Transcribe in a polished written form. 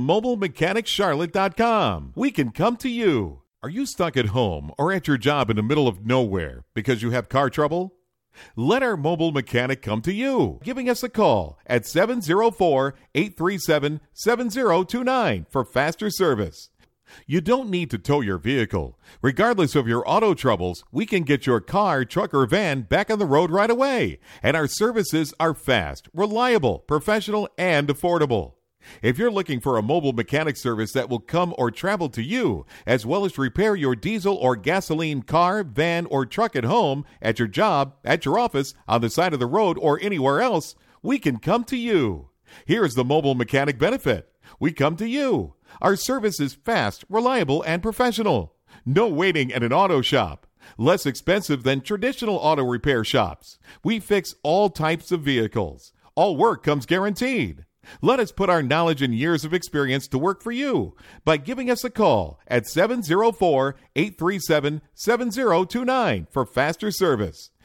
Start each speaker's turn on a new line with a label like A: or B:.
A: mobilemechaniccharlotte.com. We can come to you. Are you stuck at home or at your job in the middle of nowhere because you have car trouble? Let our mobile mechanic come to you, giving us a call at 704-837-7029 for faster service. You don't need to tow your vehicle. Regardless of your auto troubles, we can get your car, truck, or van back on the road right away. And our services are fast, reliable, professional, and affordable. If you're looking for a mobile mechanic service that will come or travel to you, as well as repair your diesel or gasoline car, van, or truck at home, at your job, at your office, on the side of the road, or anywhere else, we can come to you. Here's the mobile mechanic benefit. We come to you. Our service is fast, reliable, and professional. No waiting at an auto shop. Less expensive than traditional auto repair shops. We fix all types of vehicles. All work comes guaranteed. Let us put our knowledge and years of experience to work for you by giving us a call at 704-837-7029 for faster service.